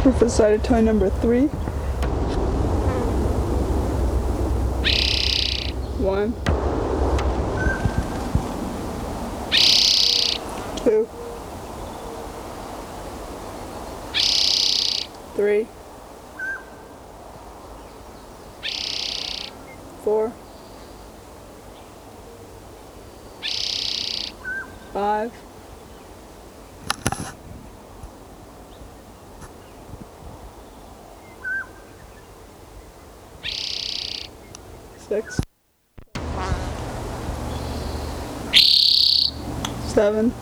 Rufus sided toy number 3. 1, 2, 3, 4, 5, 6, 7,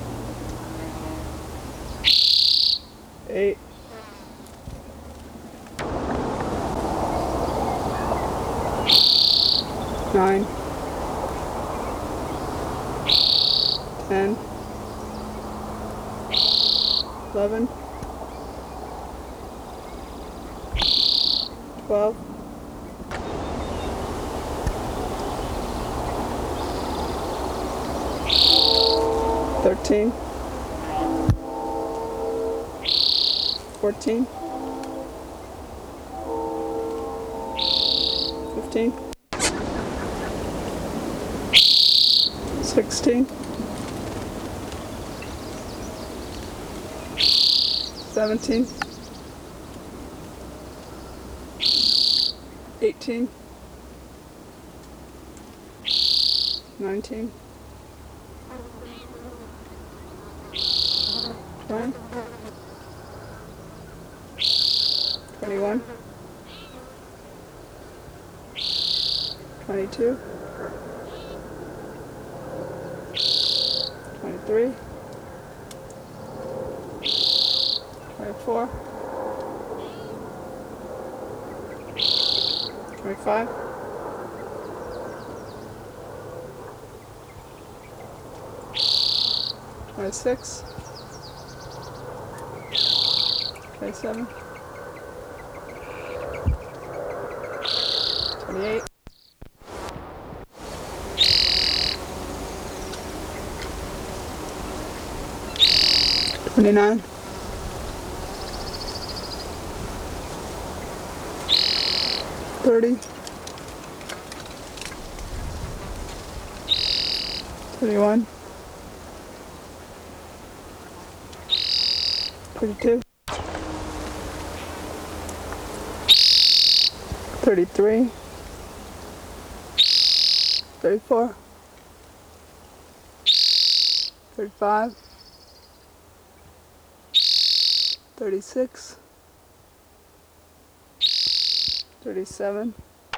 8, 9, 10, 11, 12, 13, 14, 15, 16, 17, 18, 19, 20, 21, 22, 23, 24, 25, 26, 27, 28, 29, 30, 31, 32, 33, 34, 35, 36, 37,